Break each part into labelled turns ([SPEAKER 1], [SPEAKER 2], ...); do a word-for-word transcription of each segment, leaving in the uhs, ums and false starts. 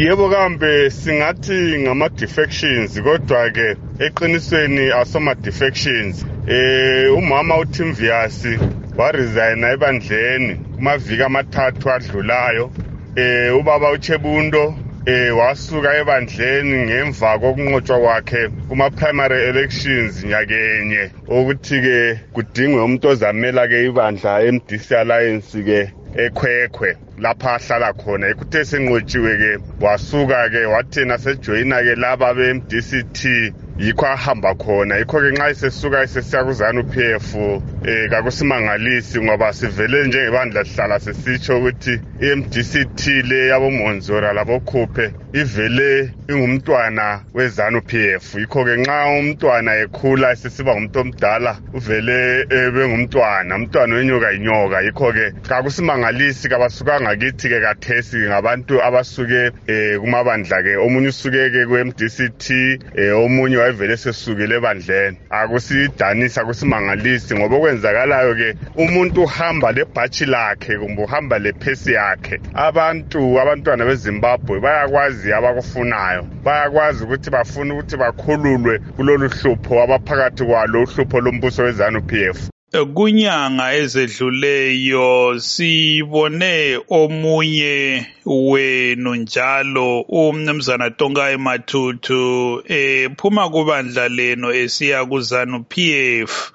[SPEAKER 1] Yebo kambe singathi ngama defections kodwa ke eqinisweni asoma defections. Eh umama uTimvias wa resign ebandleni kumaviki amathathu adlulayo. Eh ubaba uChebundo eh wasuka ebandleni ngemva kokunqotshwa kwakhe kuma primary elections nyakenye ukuthi ke kudingwe umuntu ozamela ke ibandla M D C Alliance ke ekhwekhwe lapha ahlala khona ekuthe senqotshiwe ke wasuka ke wathena sejoyina ke laba be M D C T yikho ahamba khona yikho ke nxa isesuka isesiya kuzanu P F eh kakusimangalisi ngoba sivele njengebandla sihlala sesitsho ukuthi i-M D C T le yabo Monzora labo Khuphe ivele ingumntwana wezanu P F yikho ke nxa umntwana ekhula sesiba ngumuntu omdala uvele ebe ngumntwana umntwana wenyoka inyoka yikho ke kakusimangalisi kabasuka ngakithi ke kathesi ngabantu abasuke eh kumabandla ke omunye usuke ke ku M D C T eh omunye wayevele sesukile ebandleni akusidanisa kusimangalisi ngoba okwenzakalayo ke umuntu uhamba lebhatshi lakhe kumbe uhamba lephesi yakhe abantu abantwana beZimbabwe bayakwazi abakufunayo bayakwazi ukuthi bafuna ukuthi bakhululwe kulolu hlupho abaphakathi kwalo uhlupho lombuso wezanu P F.
[SPEAKER 2] Kunyanga ezedluleyo sibone omunye wenu njalo umnumzana Tongai Mathuthu ephuma kubandla leno esiya kuzanu P F.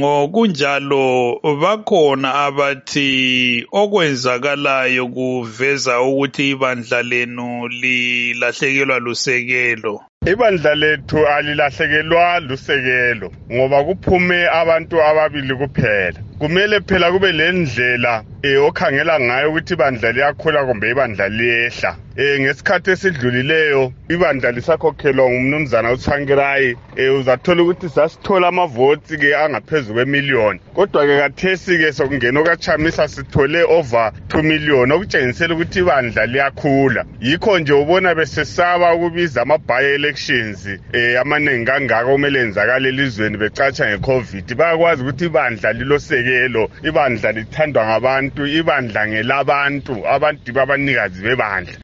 [SPEAKER 2] Ngokunjalo bakhona abathi okwenzakalayo kuveza ukuthi ibandla lenu lilahlekelwa lusekelo.
[SPEAKER 1] Ibandla lethu alilahlekelwa lusekelo ngoba kuphume abantu ababili kuphela. Kumele phela kube lendlela eh okhangela ngayo ukuthi ibandla liyakhula kumbe ibandla liyehla. Eh ngesikhathi esidlulileyo ibandla lisakhokhelwa ngumnumzana uTsvangirai eh uzathola ukuthi sasithola ama votes ke angaphezulu kwemillion. Kodwa ke kathesi ke sokungena okaChamisa sithole over two million okutshengisela ukuthi ibandla liyakhula. Yikho nje ubona besesaba ukubiza ama by elections eh amaningi kangaka kumele enzakale elizweni becatsha ngeCovid. Bayakwazi ukuthi ibandla lilosekelo, ibandla lithandwa ngabantu, ibandla ngelabantu, abantu babanikazi bebandla.